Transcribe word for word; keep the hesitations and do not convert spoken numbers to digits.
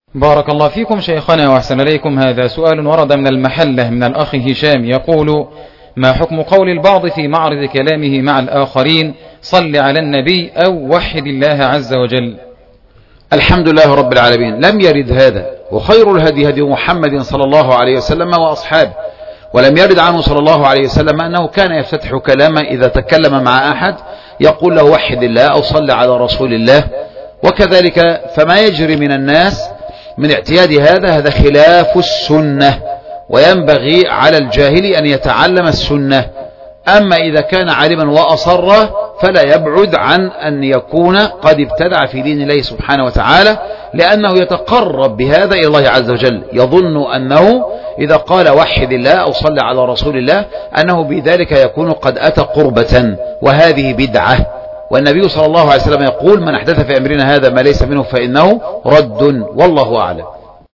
بارك الله فيكم شيخنا وأحسن إليكم. هذا سؤال ورد من المحلة من الأخ هشام يقول: ما حكم قول البعض في معرض كلامه مع الآخرين صل على النبي أو وحد الله عز وجل؟ الحمد لله رب العالمين، لم يرد هذا، وخير الهدي هدي محمد صلى الله عليه وسلم وأصحابه، ولم يرد عنه صلى الله عليه وسلم أنه كان يفتتح كلاما إذا تكلم مع أحد يقول له وحد الله أو صل على رسول الله. وكذلك فما يجري من الناس من اعتياد هذا هذا خلاف السنة، وينبغي على الجاهل أن يتعلم السنة. أما إذا كان عالما وأصر فلا يبعد عن أن يكون قد ابتدع في دين الله سبحانه وتعالى، لأنه يتقرب بهذا إلى الله عز وجل، يظن أنه إذا قال وحد الله أو صلى على رسول الله أنه بذلك يكون قد أتى قربة، وهذه بدعة. والنبي صلى الله عليه وسلم يقول: من أحدث في أمرنا هذا ما ليس منه فإنه رد. والله أعلم.